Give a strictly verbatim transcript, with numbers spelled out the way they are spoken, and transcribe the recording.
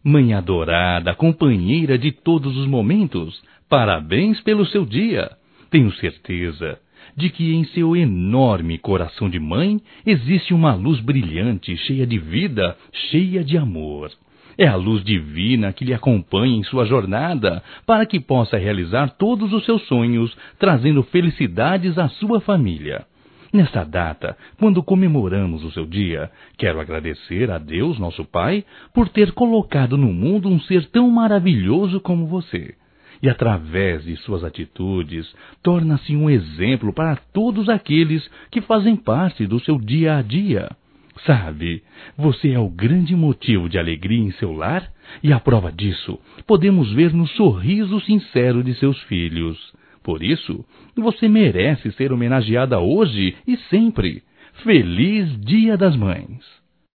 Mãe adorada, companheira de todos os momentos, parabéns pelo seu dia. Tenho certeza de que em seu enorme coração de mãe existe uma luz brilhante, cheia de vida, cheia de amor. É a luz divina que lhe acompanha em sua jornada para que possa realizar todos os seus sonhos, trazendo felicidades à sua família. Nesta data, quando comemoramos o seu dia, quero agradecer a Deus, nosso Pai, por ter colocado no mundo um ser tão maravilhoso como você. E através de suas atitudes, torna-se um exemplo para todos aqueles que fazem parte do seu dia a dia. Sabe, você é o grande motivo de alegria em seu lar, e a prova disso podemos ver no sorriso sincero de seus filhos. Por isso, você merece ser homenageada hoje e sempre. Feliz Dia das Mães!